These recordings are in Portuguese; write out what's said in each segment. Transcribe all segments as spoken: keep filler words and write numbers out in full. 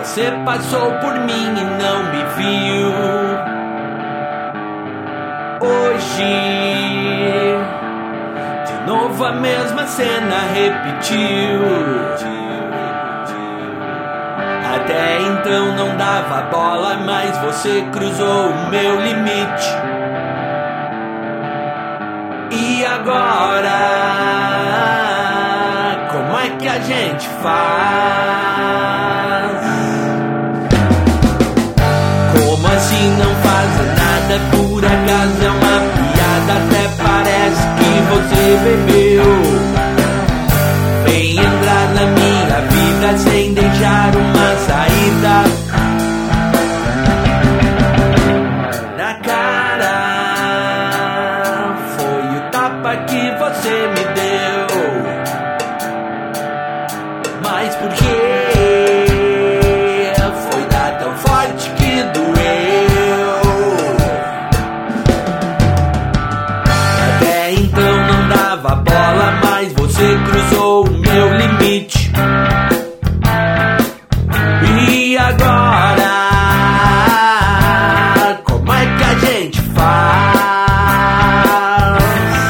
Você passou por mim e não me viu. Hoje, de novo a mesma cena repetiu. Até então não dava bola, mas você cruzou o meu limite. E agora, como é que a gente faz? Como assim não faz nada? Por acaso é uma piada? Até parece que você bebeu. Vem entrar na minha vida sem deixar uma saída. Na cara, foi o tapa que você me deu. Mas por quê? Foi dar tão forte que doeu. Até então não dava bola, mas você cruzou o meu limite. E agora, como é que a gente faz?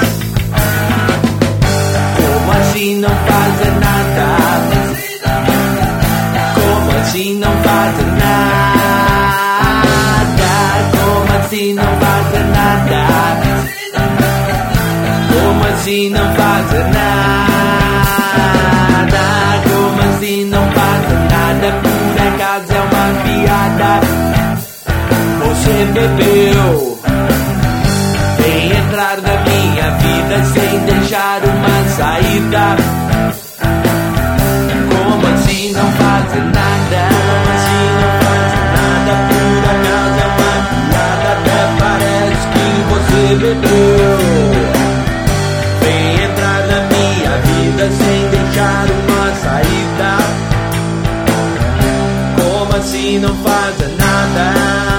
Como assim não fazer nada? Como assim não fazer nada? Como assim não fazer nada? Como assim não fazer nada? Como assim não fazer nada? Por acaso é uma piada? Você bebeu. Vem entrar na minha vida sem deixar uma saída. Como assim não fazer nada? Como assim não fazer nada? Por acaso é uma piada? Até parece que você bebeu. Vem entrar na minha vida sem deixar uma saída. Como assim não fazer nada?